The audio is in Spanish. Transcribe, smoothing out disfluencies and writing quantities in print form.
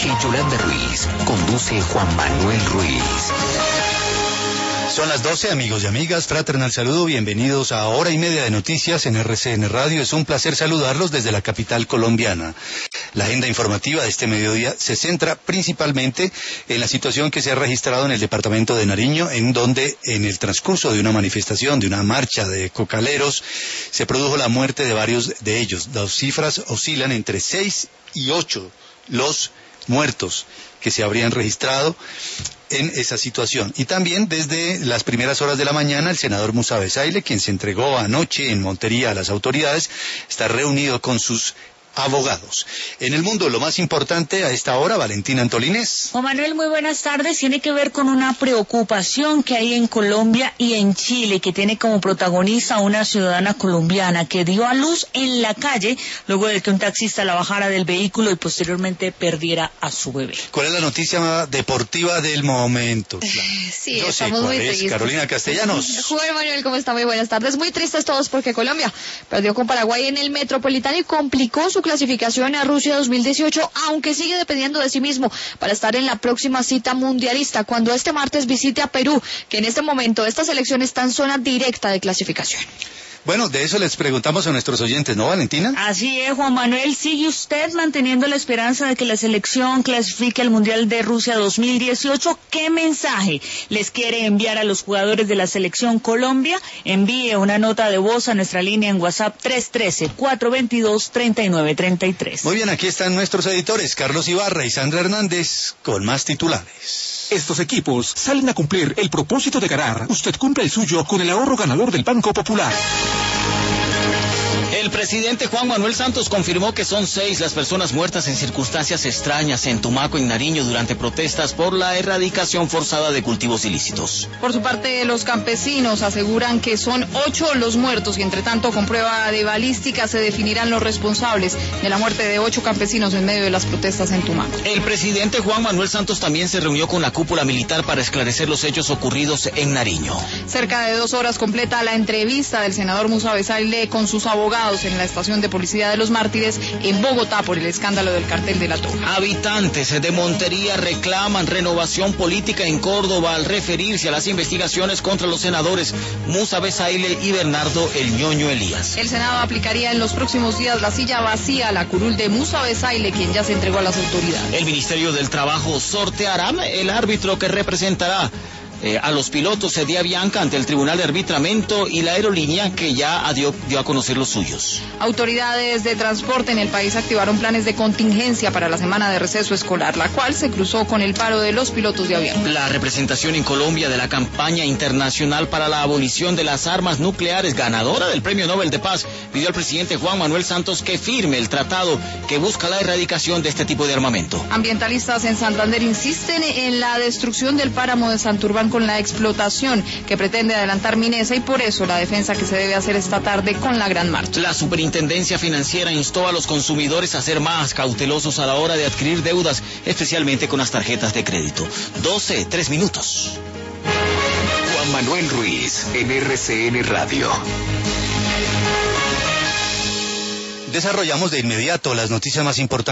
Yolanda Ruiz. Conduce Juan Manuel Ruiz. Son las 12, amigos y amigas, fraternal saludo, bienvenidos a Hora y Media de Noticias en RCN Radio. Es un placer saludarlos desde la capital colombiana. La agenda informativa de este mediodía se centra principalmente en la situación que se ha registrado en el departamento de Nariño, en donde en el transcurso de una manifestación, de una marcha de cocaleros, se produjo la muerte de varios de ellos. Las cifras oscilan entre 6 y 8 los muertos que se habrían registrado en esa situación. Y también desde las primeras horas de la mañana, el senador Musa Besaile, quien se entregó anoche en Montería a las autoridades, está reunido con sus abogados. En el mundo, lo más importante a esta hora, Valentina Antolínez. Juan Manuel, muy buenas tardes. Tiene que ver con una preocupación que hay en Colombia y en Chile, que tiene como protagonista a una ciudadana colombiana que dio a luz en la calle luego de que un taxista la bajara del vehículo y posteriormente perdiera a su bebé. ¿Cuál es la noticia deportiva del momento? Sí, Yo estamos muy tristes. Carolina Castellanos. Juan Manuel, ¿cómo está? Muy buenas tardes. Muy tristes todos porque Colombia perdió con Paraguay en el Metropolitano y complicó su clasificación a Rusia 2018, aunque sigue dependiendo de sí mismo para estar en la próxima cita mundialista, cuando este martes visite a Perú, que en este momento esta selección está en zona directa de clasificación. Bueno, de eso les preguntamos a nuestros oyentes, ¿no, Valentina? Así es, Juan Manuel. ¿Sigue usted manteniendo la esperanza de que la selección clasifique al Mundial de Rusia 2018? ¿Qué mensaje les quiere enviar a los jugadores de la selección Colombia? Envíe una nota de voz a nuestra línea en WhatsApp 313-422-3933. Muy bien, aquí están nuestros editores, Carlos Ibarra y Sandra Hernández, con más titulares. Estos equipos salen a cumplir el propósito de ganar. Usted cumple el suyo con el ahorro ganador del Banco Popular. El presidente Juan Manuel Santos confirmó que son 6 las personas muertas en circunstancias extrañas en Tumaco, en Nariño, durante protestas por la erradicación forzada de cultivos ilícitos. Por su parte, los campesinos aseguran que son 8 los muertos y, entre tanto, con prueba de balística se definirán los responsables de la muerte de 8 campesinos en medio de las protestas en Tumaco. El presidente Juan Manuel Santos también se reunió con la cúpula militar para esclarecer los hechos ocurridos en Nariño. Cerca de 2 horas completa la entrevista del senador Musa Besaile con sus abogados en la estación de policía de Los Mártires en Bogotá por el escándalo del cartel de la Toja. Habitantes de Montería reclaman renovación política en Córdoba al referirse a las investigaciones contra los senadores Musa Besaile y Bernardo El Ñoño Elías. El Senado aplicaría en los próximos días la silla vacía a la curul de Musa Besaile, quien ya se entregó a las autoridades. El Ministerio del Trabajo sorteará el árbitro que representará a los pilotos de Avianca ante el Tribunal de Arbitramiento y la aerolínea que ya dio a conocer los suyos. Autoridades de transporte en el país activaron planes de contingencia para la semana de receso escolar, la cual se cruzó con el paro de los pilotos de Avianca. La representación en Colombia de la campaña internacional para la abolición de las armas nucleares, ganadora del Premio Nobel de Paz, pidió al presidente Juan Manuel Santos que firme el tratado que busca la erradicación de este tipo de armamento. Ambientalistas en Santander insisten en la destrucción del páramo de Santurbán con la explotación que pretende adelantar Minesa, y por eso la defensa que se debe hacer esta tarde con la gran marcha. La Superintendencia Financiera instó a los consumidores a ser más cautelosos a la hora de adquirir deudas, especialmente con las tarjetas de crédito. 3 minutos. Juan Manuel Ruiz en RCN Radio. Desarrollamos de inmediato las noticias más importantes